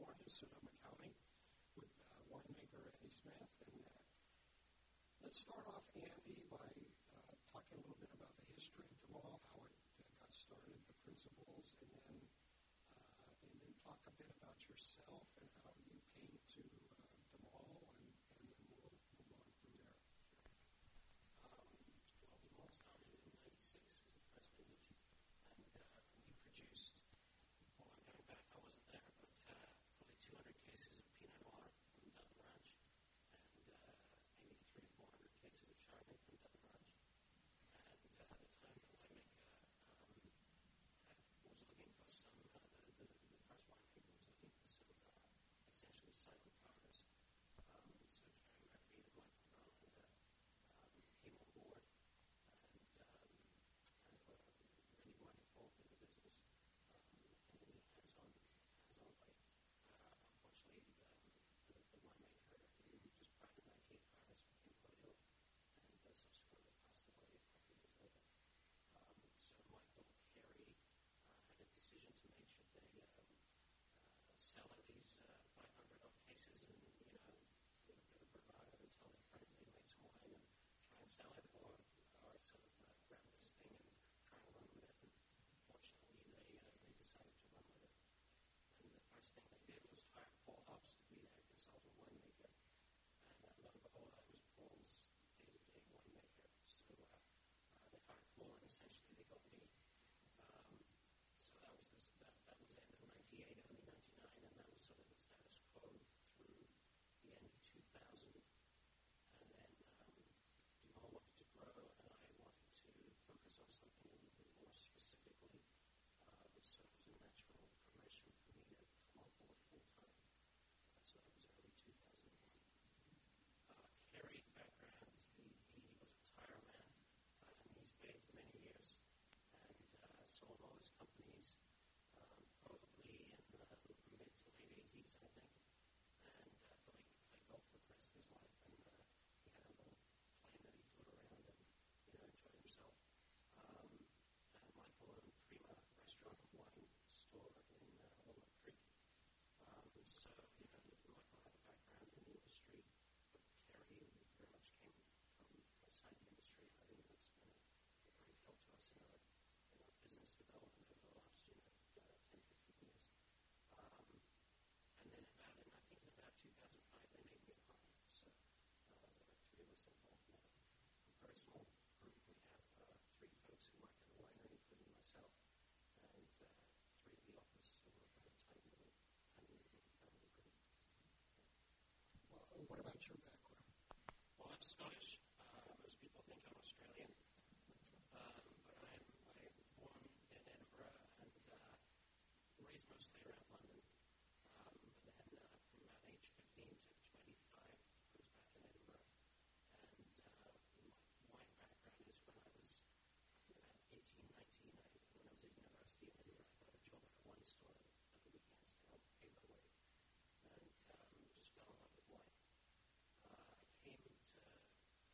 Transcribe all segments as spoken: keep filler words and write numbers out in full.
California, Sonoma County, with uh, winemaker Andy Smith. And uh, let's start off, Andy, by uh, talking a little bit about the history of DeMaul, how it uh, got started, the principles, and then uh, and then talk a bit about yourself and how you came to uh, DeMaul, and, and then we'll move on from there. Um, well, DeMaul started in ninety-six was the first vintage, and uh, we produced, well, I'm going back, I wasn't there, but uh, probably two hundred cases of Pinot Noir from Dutton Ranch, and uh, maybe three or four hundred cases of Chardonnay from Dutton Ranch. And uh, at the time, the winemaker um, had, was looking for some, uh, the, the, the first winemaker was looking for some uh, essentially silent partners. Um, so Terry Murphy and Michael Verlander um, came on board, and um, and were really more involved in the business um, in a hands-on, hands-on way. Uh, unfortunately, um, the, the winemaker who just prior to nineteen Paris became quite ill, and uh, subsequently passed away a couple of years later. Um, so Michael Carey uh, had a decision to make: should they um, uh, sell at least uh, five hundred odd cases and, you know, with a bit of bravado and tell their friends they made some wine and try and sell it, or, or sort of uh, grab this thing and try and run with it. And fortunately, they uh, they decided to run with it. And the first thing they did was hire Paul Hobbs to be their consultant winemaker. And uh, lo and behold, I was Paul's day-to-day winemaker. So uh, uh, they hired Paul, and essentially they got me. Um, so that was this, that, that was end of ninety-eight, early ninety-nine, and that was sort of the status quo through the end of two thousand. And then um, DeMaul wanted to grow, and I wanted to focus on something a little bit more specifically. Uh, so it was a natural progression for me to come on board full-time. Uh, so that was early two thousand one. Uh, Carey's background, he, he was a tire man, uh, and he's bathed many years, and uh, sold all his companies, um, probably in the mid to late eighties, I think, and uh, thought he could play golf for the rest of his life, and uh, he had a little plane that he flew around and, you know, enjoyed himself. Um, and Michael owned Prima Restaurant and Wine Store in uh, Walnut Creek. Um, so, you know, Michael had a background in the industry, but Carey very much came from outside the industry. I think that's been a, a great help to us in our, in our business development over the last, you know, uh, ten, fifteen years. Um, and then about, and I think in about two thousand five, they made me a partner. So uh, there were three of us involved now. A very small group. We have uh, three folks who work at the winery, including myself, and uh, three at the office. So we're a very tiny little, tiny little family group. Well, what about your background? Well, I'm Scottish. Uh, most people think I'm Australian. Um, but I'm, I was born in Edinburgh and uh, raised mostly around London. Um, but then uh, from about age fifteen to twenty-five, I was back in Edinburgh. And uh, my wine background is when I was about eighteen, nineteen, I, when I was at university in Edinburgh, I got a job at a wine store at the weekends to help pay my way. And um, just fell in love with wine. Uh, I came to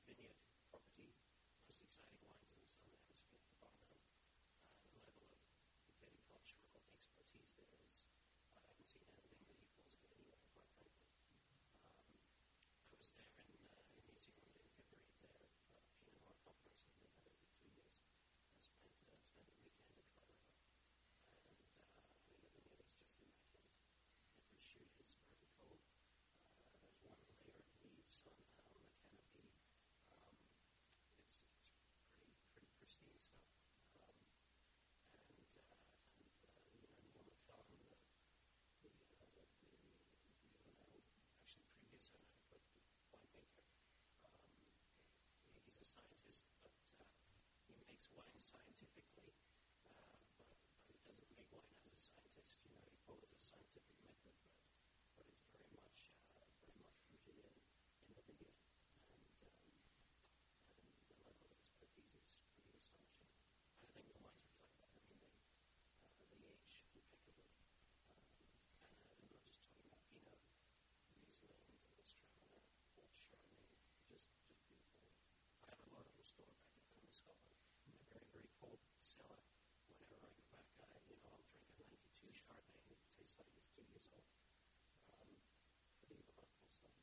vineyard property, most exciting wines in the Southern Hemisphere for Barnum. Uh, the level of viticultural expertise there is, I haven't seen anything that equals it anywhere, quite frankly. Um, I was there in, uh, in New Zealand in February at their uh, Pinot Noir conference that they had every two years. I spent, uh, spent a weekend at Dry River. And, uh, I mean, the vineyard is just immaculate. Every shoot is vertical. Uh, there's one layer of leaves on, uh, on the canopy. Um, it's, it's pretty, pretty pristine stuff. Um, and, uh, and, uh, you know, Neil McCallum, the, the, uh, the, the, the owner, actually previous owner, but the winemaker, um, he, he's a scientist, but, uh, he makes wine scientifically, uh, but, but he doesn't make wine as a scientist. You know, he follows a scientific method, but, but it's very much, uh, very much rooted in, in the vineyard. And, um, and the level of expertise is pretty astonishing. And I think the wines reflect that. I mean, they, uh, they age impeccably. Um, and uh, I'm not just talking about Pinot, Riesling, Strauner, Old Chardonnay, just, just beautiful wines. I have a lot of them stored back at home in Scotland in a very, very cold cellar. Whenever I go back, I, you know, I'll drink a ninety-two Chardonnay and it tastes like it's two years old. Um, pretty remarkable stuff.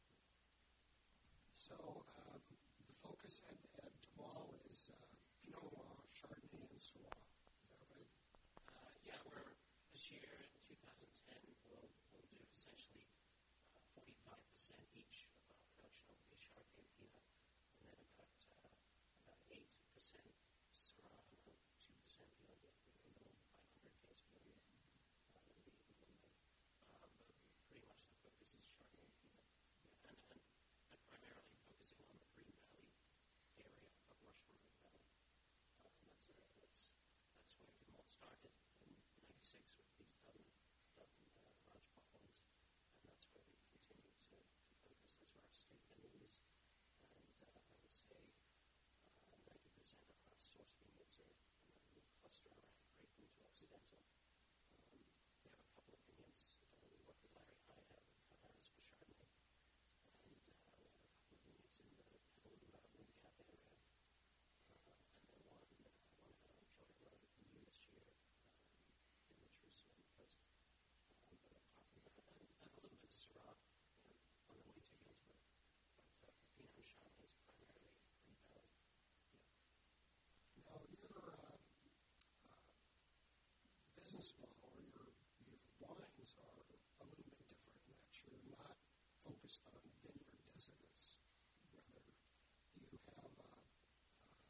So um, the focus at, at Duval is uh, Pinot Noir, Chardonnay, and Syrah. Is that right? Uh, yeah, we're this year in two thousand ten, we'll, we'll do essentially uh, forty-five percent each of our production will be Chardonnay and Pinot, and then about uh, about eight percent Syrah and about two percent Pinot Noir, a little five hundred case Pinot Noir. Uh, that'll be a little bit. Um, but pretty much the focus is Chardonnay and Pinot. Yeah, and, and, and primarily focusing on the Green Valley area of Rushmore Valley. Uh, and that's, uh, that's, that's where the malt started in ninety-six with these Dublin, Dublin uh, large bottles. And that's where we continue to, to focus. That's where our state vineyard is. And uh, I would say uh, ninety percent of our source vineyards are in a little cluster around Creighton to Occidental. Um, we have a couple of vineyards. Uh, we work with Larry Hyde out of Canaris for Chardonnay. And uh, we have a couple of vineyards in the Petaluma, Wind Gap area. Uh, and then one, uh, one out on Jordan Road new this year um, in the Jerusalem coast. Um, but apart from that, and, and a little bit of Syrah, you know, on the way to Hillsborough. But uh, Pinot and Chardonnay is primarily Green Valley. Yeah. Now, your uh, uh, business model or your, your wines are a little bit different in that you're not focused on vineyard deserts. Rather, you have uh, uh,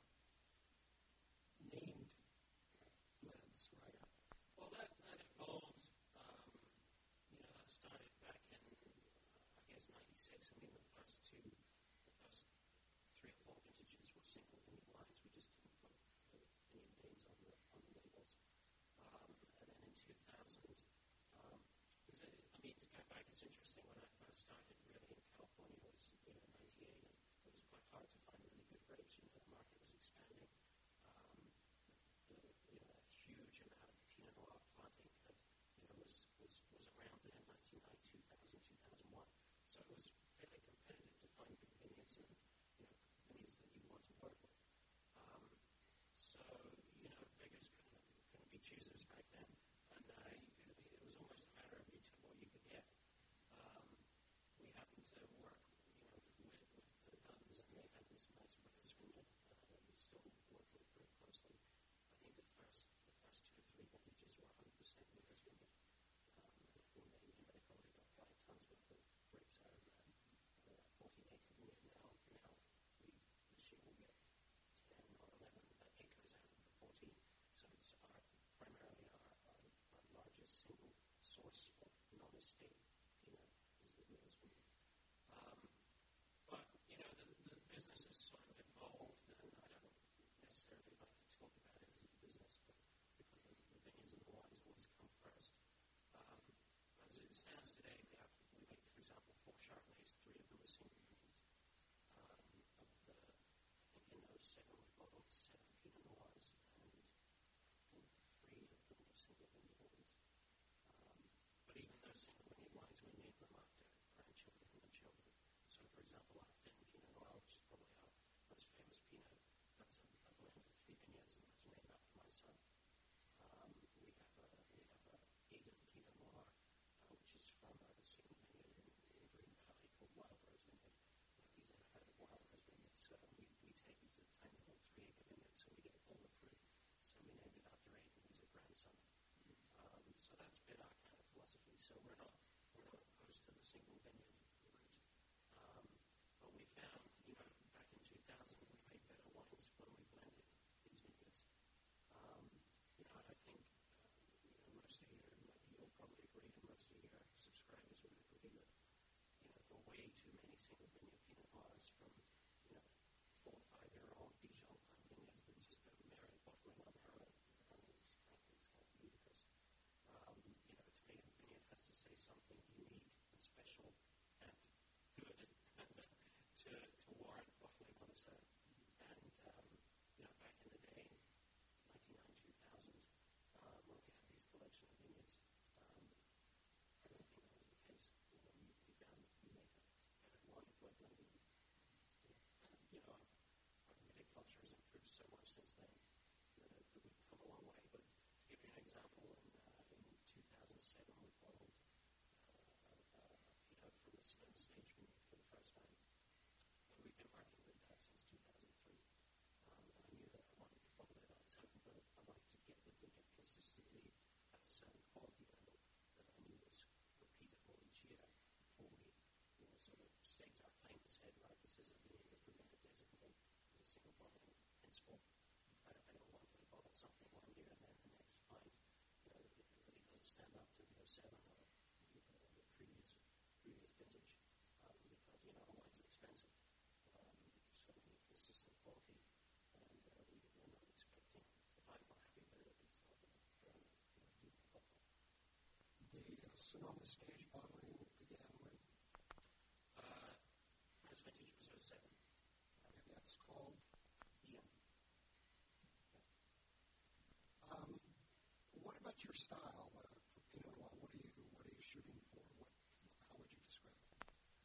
named blends, right? Well, that, that evolved, um, you know, that started back in, uh, I guess, ninety-six. I mean, the first two, the first three or four vintages were single vineyard wines. We just didn't put uh, vineyard names on the, on the labels. Um, and then in two thousand, um, was it, I mean, to go back, it's interesting. When I first started really in California, it was, you know, ninety-eight, and it was quite hard to find really good grapes. You know, the market was expanding. Um, the, you know, a huge amount of Pinot Noir planting that, you know, was, was, was around then, nineteen ninety, two thousand, two thousand one. So it was fairly competitive to find good vineyards and, you know, vineyards that you want to work with. your style uh, for Pinot Noir? What are you What are you shooting for? What How would you describe it?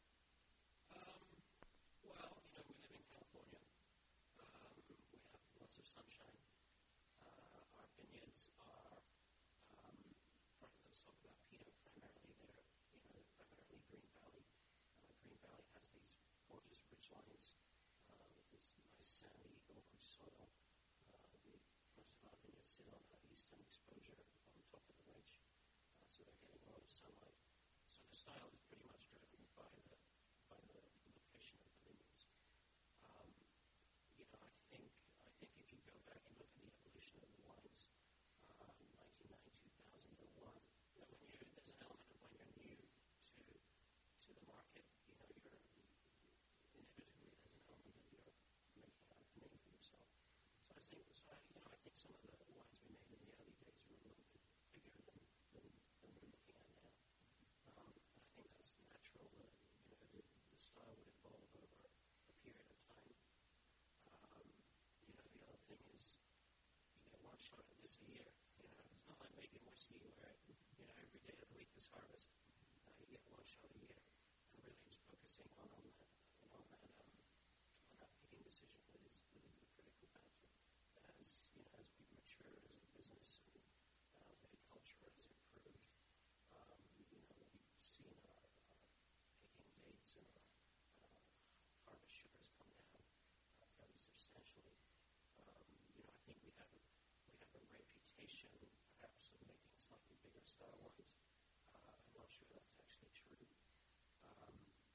Um, well, you know, we live in California. Um, we have lots of sunshine. Uh, our vineyards are, um, pri- let's talk about Pinot primarily. They're, you know, they're primarily Green Valley. Uh, Green Valley has these gorgeous ridge lines uh, with this nice sandy oak soil. Uh, the, most of our vineyards sit on that eastern exposure on top of the ridge, uh, so they're getting a lot of sunlight. So the style is pretty much driven by the by the location of the vineyards. Um, you know, I think I think if you go back and look at the evolution of the wines, um, nineteen ninety, two thousand one, you know, when you there's an element of when you're new to to the market, you know, you're inevitably there's an element that you're making a name for yourself. So I think so I, you know I think some of the wines we made in the early days were a little bit bigger than than, than we're looking at now. Um, and I think that's natural. Uh, you know, the, the style would evolve over a period of time. Um, you know, the other thing is you get one shot at this a year. You know, it's not like making whiskey where you know every day of the week is harvest. Uh, you get one shot a year, and really it's focusing on on that you know, on that um, on that picking decision that is that is the critical factor. As you know, as we've matured as a business and uh, viticulture has improved. Um, you know, we've seen our, our picking dates and our uh, harvest sugars come down uh, fairly substantially. Um, you know, I think we have we have a reputation, perhaps, of making slightly bigger style wines. Uh, I'm not sure that's actually true. Um,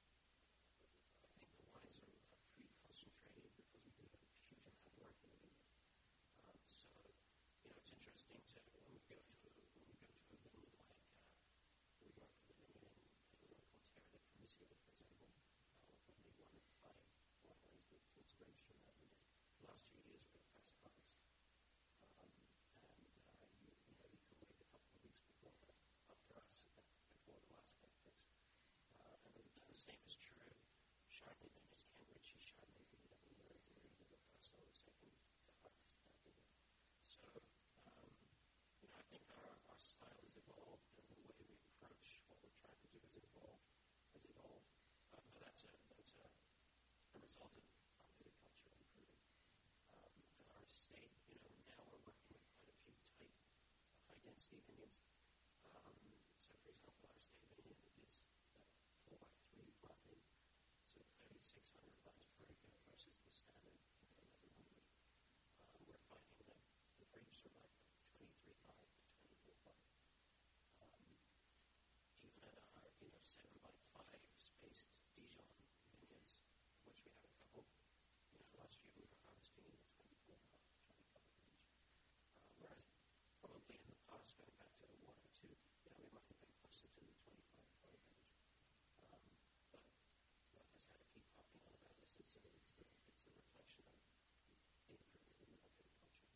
I think the wines are, are pretty concentrated because we do a huge amount of work in the vineyard. Um, so, you know, it's interesting to when we go to when we go to a vineyard like. Uh, We work with a vineyard in Illinois called Terre de Primicia, for example. Uh, we're probably one of five wineries that pulls grapes from that vineyard. The last two years were the first harvest. Um, and, uh, you, you know, you can wait a couple of weeks before the, after us, uh, before the last get fixed. Uh, and, the, and the same is true. Chardonnay vineyards, Ken Ritchie Chardonnay vineyard, I mean, we're, we're either the first or the second to harvest that vineyard. So, um, you know, I think our, our style has evolved and the way we approach what we're trying to do has evolved. Has evolved. Uh, but that's a that's a, a result of our viticulture improving. Um, and our estate, you know, now we're working with quite a few tight, high density vineyards. Um, so, for example, our estate vineyard is uh, four by three planting, so thirty-six hundred vines per acre versus the standard you know, eleven hundred. Um, we're finding that the grapes are like twenty-three point five to twenty-four point five. Um, even at our, you know, seven by five spaced Dijon vineyards, which we have a couple, you know, last year we were harvesting in the twenty-four to twenty-five range. Uh, whereas probably in the past, going back to one or two, you know, we might have been closer to the twenty-five to forty range. Um, but like I said, I keep harping on about this. It's a, it's the, it's a reflection of the improvement in our viticulture.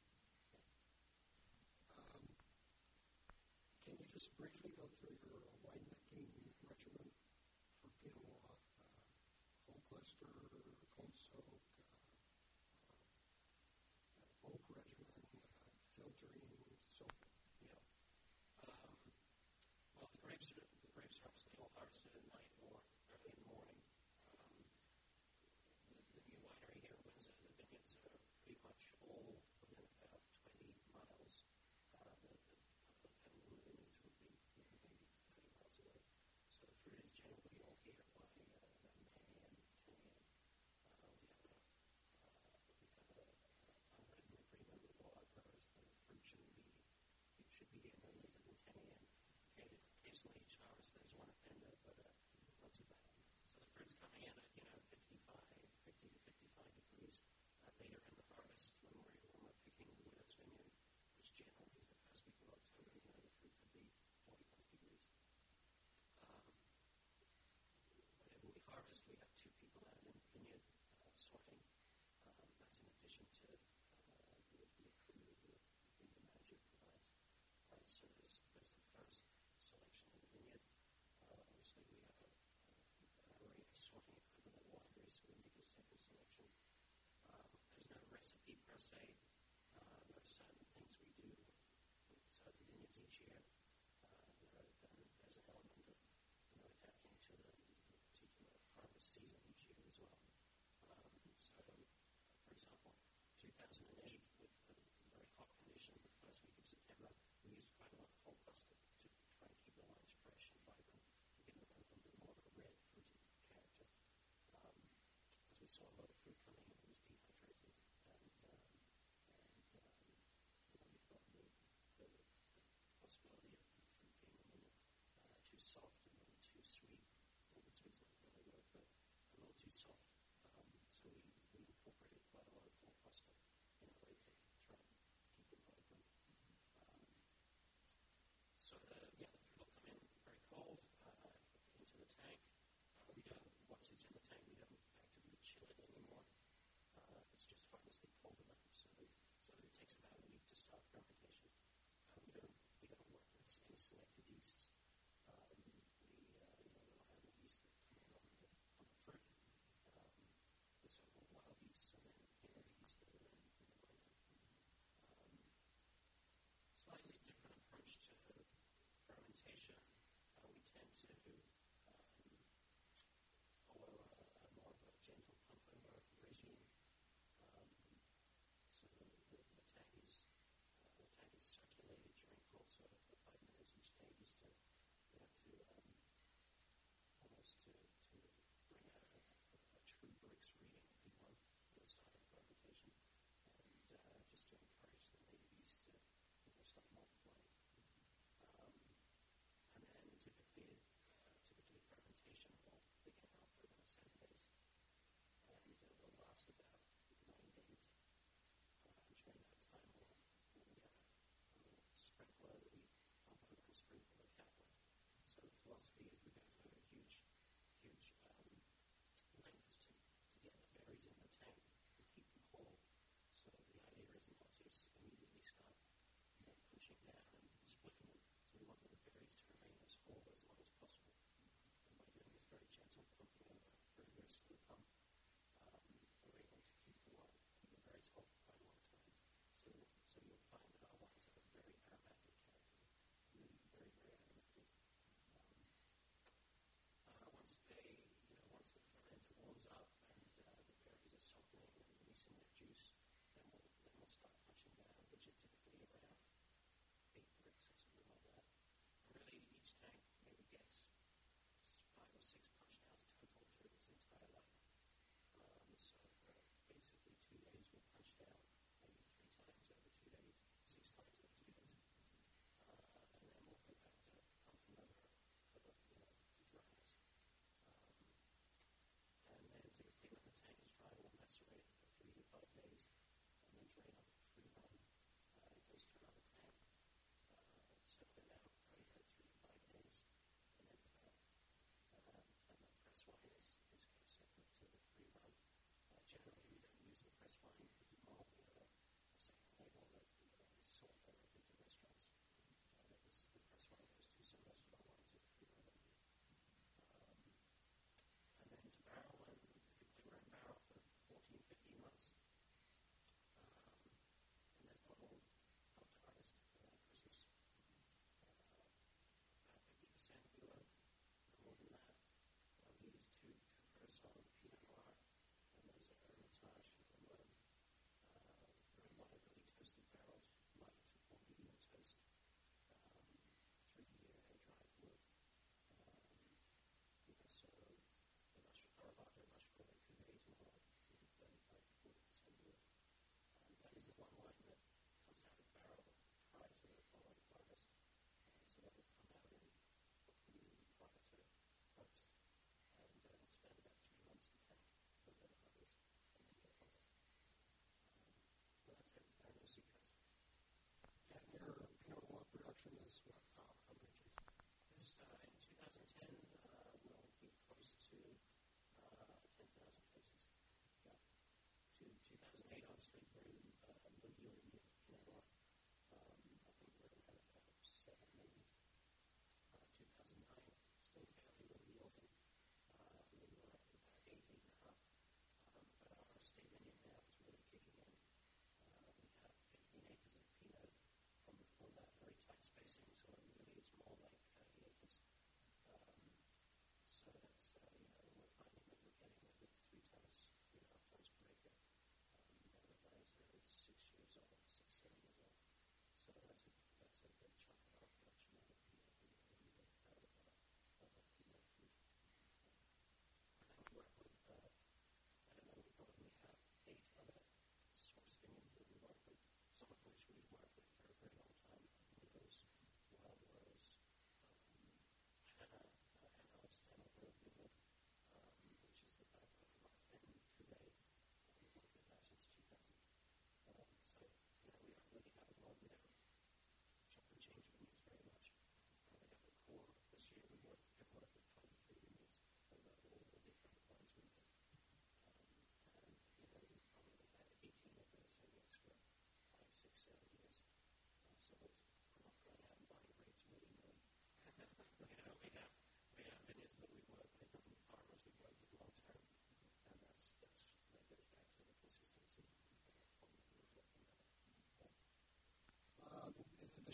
Um, can you just briefly go through your uh, winemaking regimen for Pinot Noir? Uh, whole cluster, cold soak, uh, uh, oak regimen, uh, filtering, so forth. Yeah. Um, well, the grapes are the grapes are obviously all harvested at night or early in the morning. Um, the, the new winery here in Windsor, the vineyards are pretty much all within about twenty miles. Uh, the, the, the Penwood vineyards would be you know, maybe thirty miles away. So the fruit is generally all here by uh, about nine a.m., ten a.m. Uh, we have a uh, we have a, a unwritten agreement with all our growers that the fruit shouldn't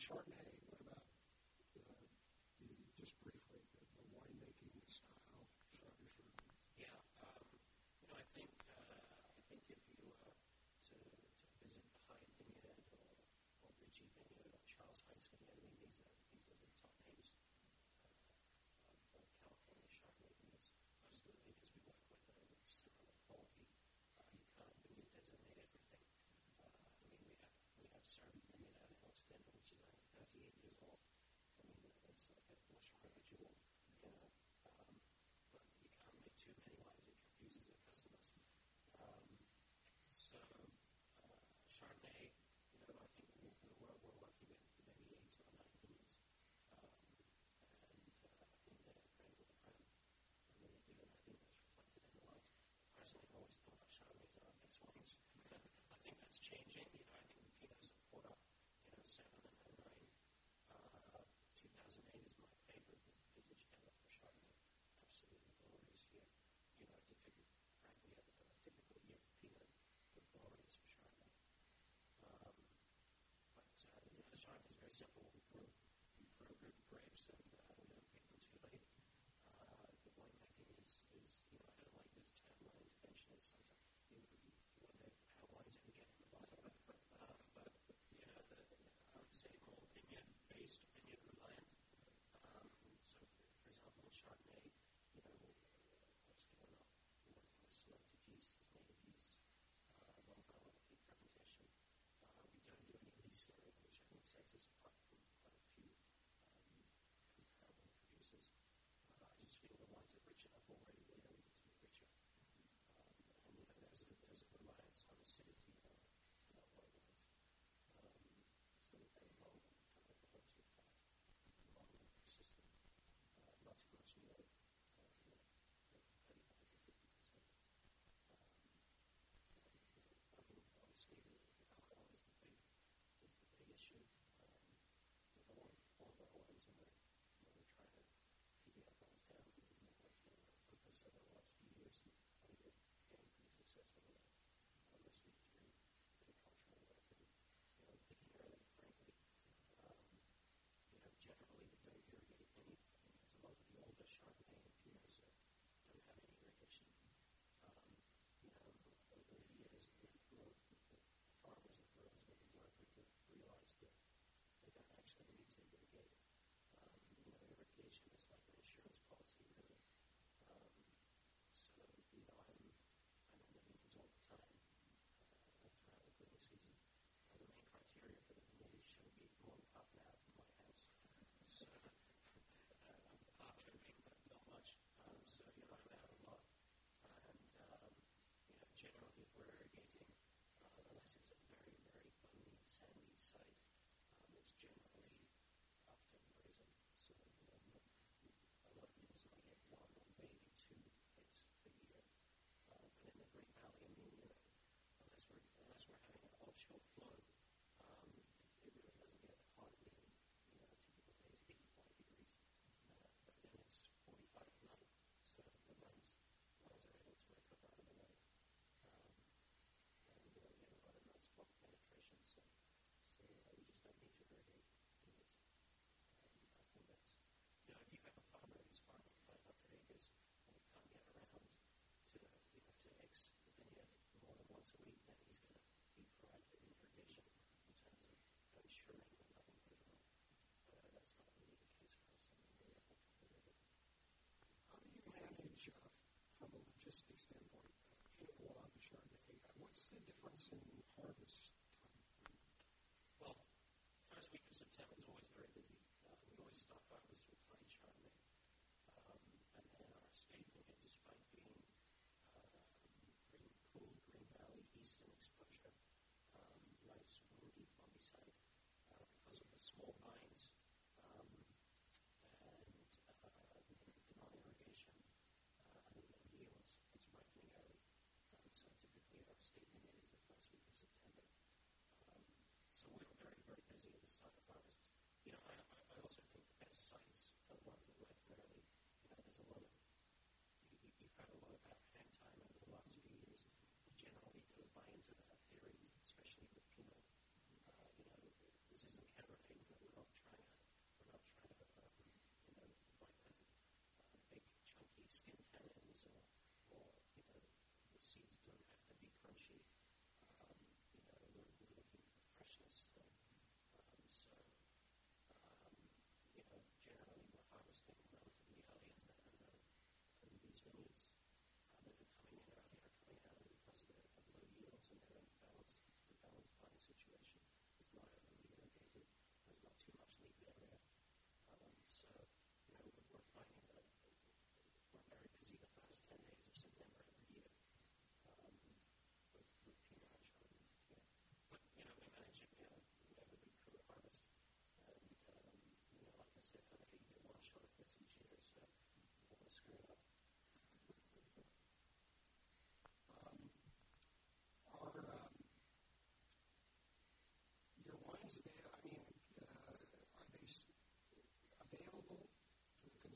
Chardonnay, what about, uh, the, just briefly, the, the winemaking style, Chardonnay, Chardonnay? Yeah, um, you know, I think uh, I think if you uh, to to visit the Hyde Vineyard or, or Ritchie Vineyard or Charles Hines Vineyard, I mean, these are these are the top names uh, of, of California Chardonnay vineyards. Most of the vineyards we work with are similar quality. Uh, you can't vineyard designate everything. Uh, I mean, we have we have Serbi Vineyard out in Hoxton, which is like thirty-eight years old. I mean, it's like a blush from a jewel, you know. Um, but you can't make too many wines; it confuses the customers. Um, so uh, Chardonnay, you know, I think we're, we're, we're working with maybe eight or nine vineyards, um, and uh, I think they're great with the brand. I really do, and I think that's reflected in the wines. Personally, I've always thought that Chardonnays are our best wines. I think that's changing. You know, I think the Pinots have caught up. You know, seven and oh nine. Uh, two thousand eight is my favorite vintage ever for Chardonnay. Absolutely glorious year. You know, difficult, frankly, a, a difficult year for Pinot, but glorious for Chardonnay. Um, but, uh, you know, the Chardonnay is very simple. We grow, we grow good grapes and uh, we don't pick them too late. Uh, the winemaking is, is, you know, I don't like this term, my intervention is sometimes, you, you wonder how wines ever get in the bottle. Uh, but, you know, the, I would say more vineyard-based, vineyard-reliant. Um, so, for, for example, Chardonnay, you know, obviously we're not working with selected yeast, as native yeast, uh, long-velocity fermentation. Uh, we don't do any lease layering, which I think sets us apart from quite a few um, comparable producers. Uh, I just feel the wines are rich enough already, they don't need to be richer. Um, and, you know, there's a, there's a reliance on acidity in our, in our white wines. Um, so very long, kind of low to fat, long and persistent, uh, not too much meal, uh, you know, thirty-five to fifty percent. Um, I mean, obviously, the, the alcohol is the big, is the big issue. Um, with all, all of our wines, and we're, you know, we're trying to keep the alcohols down and make much more focus over the last few years. And I think we're getting pretty successful with that, uh, mostly through viticultural work and, you know, picking early, frankly. Um, you know, generally we don't irrigate any, because a lot of the older Chardonnay and Pinots are, don't have any irrigation. Um, you know, over the years, the, grow, the farmers and growers that we work with have realized that they don't actually need to irrigate. Um, you know, irrigation is like an insurance policy, really. Um, so, you know, I'm, I'm in the vineyards all the time uh, throughout the growing season. Uh, the main criteria for the vineyard is should be more than half an hour from my house. So, uh, I'm half joking, but not much. Um, so, you know, I'm out a lot. And, um, you know, generally if we're irrigating, uh, unless it's a very, very bony, sandy site, um, it's generally after grazing. So, you know, a lot of vineyards only get one or maybe two hits a year. Uh, but in the Great Valley, I mean, you know, unless we're unless we're having an offshore flow, um, it, it really doesn't get hot. Really, you know, typical days eighty-five degrees, uh, but then it's forty-five at night. So the lines lines are able to recover out of the way, um, and you know, we get a lot of nice flock penetration. So, so uh, we just don't need to irrigate vineyards. Um, I think that's, you know, if you have a farmer who's farming five hundred acres and he can't get around to, you know, to X vineyard more than once a week, then he's going to be proactive in irrigation in terms of ensuring that nothing goes wrong. But uh, that's not really the case for us. I mean, we're able to deliver. How do you manage, uh, from a logistics standpoint, uh, Pinot Noir and Chardonnay? Uh, what's the difference in harvest time? Well, first week of September is always very busy. Uh, we always start harvest with fine Chardonnay. Um, and then our state vineyard, despite being uh, green, cool, Green Valley, eastern exposure, um, nice, windy, foggy side, uh, because of the small vines um, and uh, the, the non-irrigation uh, and the low yields, it's ripening early. Um, so typically our state vineyard is the first week of September. Um, so we're very, very busy at the start of harvest. You know, I, I I also think the best sites are the ones that ripen early. You know, there's a lot of, you, you, you've heard a lot about hang time over the last few years. We generally don't buy into that theory, especially with Pinot. Uh, you know, this isn't Cabernet, but we're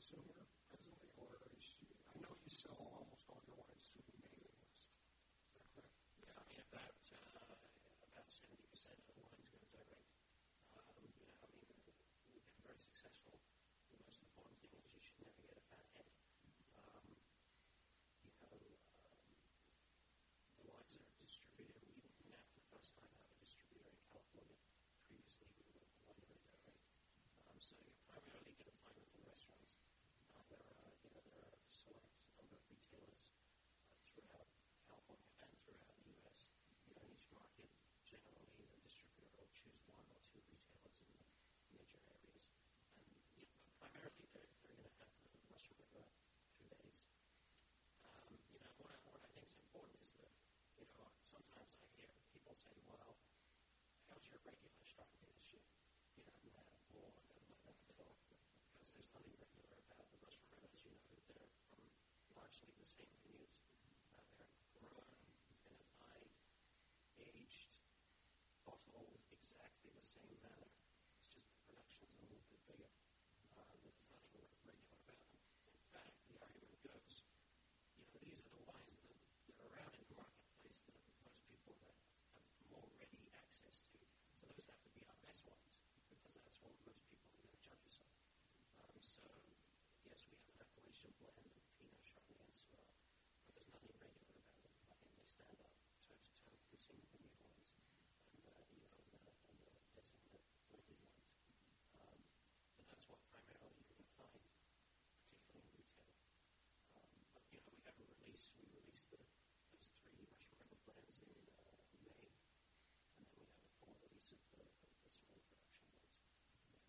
consumer presently, or is she, I know you sell almost all your wines through the mailing list. Is that correct? Yeah, I mean, about uh, about seventy percent of the wines go direct. Um, you know, I mean, we've been very successful. The most important thing is you should never get a fat head. Um, you know, um, the wines are distributed. We, we now, for the first time, have a distributor in California. Previously, we were winery direct. Um, so you're primarily going to find them in restaurants. Uh, there are, you know, there are a select number of retailers uh, throughout California and throughout the U S. You know, in each market, generally, the distributor will choose one or two retailers in the major areas. And you know, primarily, they're, they're going to have the Russian River two days. Um, you know, what I, what I think is important is that, you know, sometimes I hear people say, well, how's your regular Chardonnay this year? You know, and that, or like that at all. Because there's nothing regular about the Russian River. As you know, they're from largely the same vineyards. Uh, they're grown, vinified, aged, bottled exactly the same manner. It's just the production's a little bit bigger. Uh, there's nothing regular about them. In fact, the argument goes, you know, these are the wines that, that are around in the marketplace that most people that have more ready access to. So those have to be our best wines, because that's what most people are going to judge us on. Um, so, yes, we have an Appalachian blend of Pinot, Chardonnay, and Syrah, but there's nothing regular about them. I think they stand up toe-to-toe with the single vineyard wines and, uh, you know, and the, and the designated blended wines. Um, but that's what primarily you're going to find, particularly in retail. Um, but, you know, we have a release. We released the, those three Russian River blends in uh, May, and then we have a full release of the, of the small production ones. Yeah.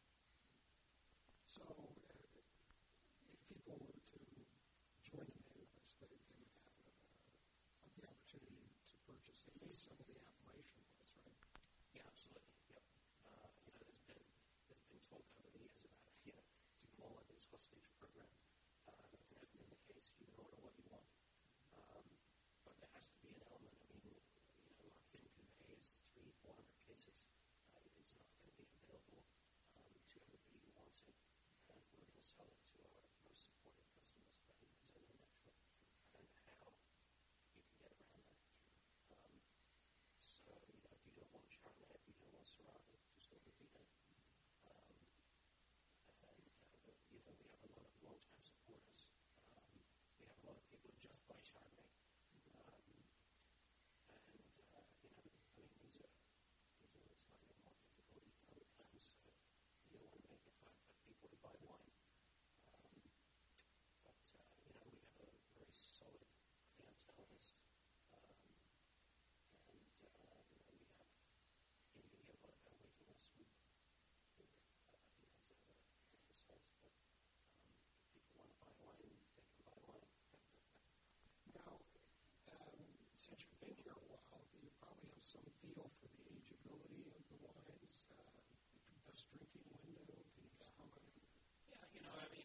So, uh, if people were to join the mailing list, they, they would have, uh, have the opportunity to purchase at least some of the Appalachian ones, right? Yeah, absolutely. Yep. Uh, you know, there's been there's been talk over the years about, you know, do more of this hostage program. Uh, that's never been the case. You can order what you want. Um, but there has to be an element. I mean, you know, our Fin Cuvée is three, four hundred cases. Uh, it's not going to be available um, to everybody who wants it. And we're going to sell it to our most supportive customers. I think that's only natural. I don't know how you can get around that. Um, so, you know, if you don't want Chardonnay, if you don't want Syrah, just order Pinot. Um, and, uh, the, you know, we have a lot of long-time supporters. Um, we have a lot of people who just buy Chardonnay. Um, and, uh, you know, I mean, these are, these are slightly more difficult economic times, so you don't want to make it hard for people to buy wine. Um, but, uh, you know, we have a very solid clientele list. Um, and, uh, you know, we have, you know, we have a lot of our waiting list. We, we, uh, I think that's overemphasized, but um, if people want to buy wine, they can buy wine. Now, um, since you've been here a while, you probably have some feel for the ageability of the wines, uh, the best drinking window. Can you just comment on that? Yeah, you know, I mean,